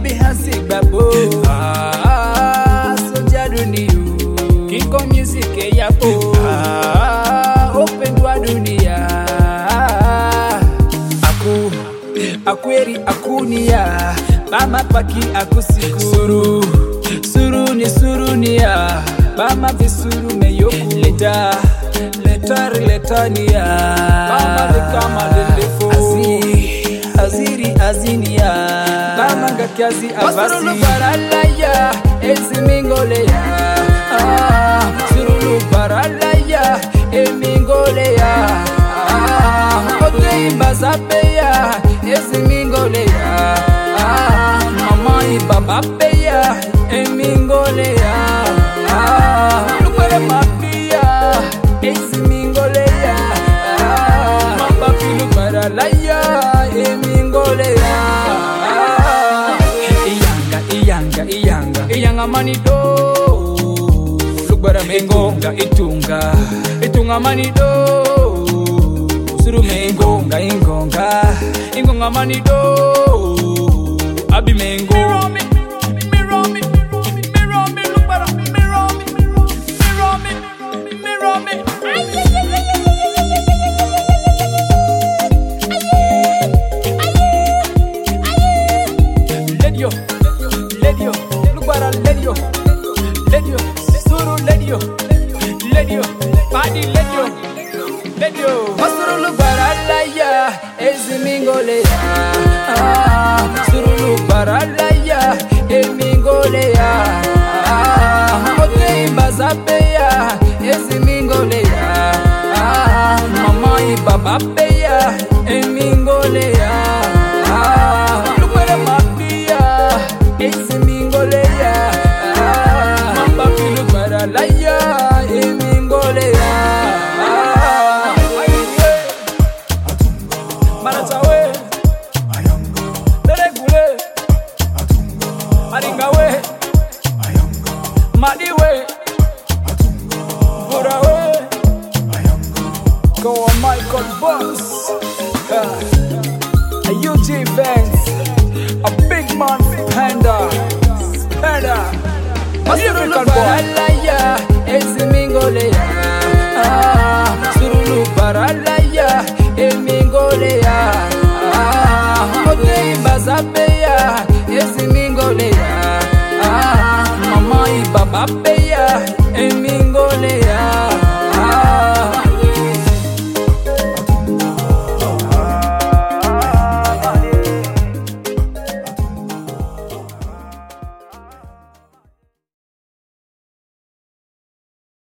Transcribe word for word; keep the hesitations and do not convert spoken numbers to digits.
be hansi babo. Ah, so jaduni you. Kinko music e yapo. Ah, open dua dunia. Aku, akweri akunia. Bama paki akusiku. Suru, suru ni suru niya. Bama visuru me yoku. Leta, leta letania. Bama vikama lelefo. Azi, aziri azinia. Bama ngakiazi avasi. Surulu baralaya, ezimingolea. Ah, surulu baralaya, emingolea. Ah, ote imbazapeya, ezimingolea. Ah, mama ibabapeya, emingolea. Ah, lukwere mapia, ezimingolea. Ah, mama pilu baralaya, emingolea. Ah, iyanga, iyanga, iyanga, iyanga manido. Lukwere mengonga, itunga, itunga manido. Suru mengonga, ingonga, ingonga manido. Abi mengo. Mirror me, mirror me, mirror me, look para me, mirror me, mirror me, mirror me. Ledio, ledio, look para ledio, ledio, suru ledio, ledio, body ledio, ledio. Masuru look para laya, ezimingolea. Ah, surulu baralaya, emingolea. Ah, ote imbazapeya, ezimingolea. Ah, mama ibabapeya, emingolea. Ah, lukwere mapia, ezimingolea. Ah, mamba pilu baralaya, emingolea. Ah, Maratawe. Maringawe, Madiwe, Burawe, go on Michael Boss, uh, a U G Vance, a big man Panda, Panda, African boy. Ezimingolea, ah, surulu baralaya, emingolea.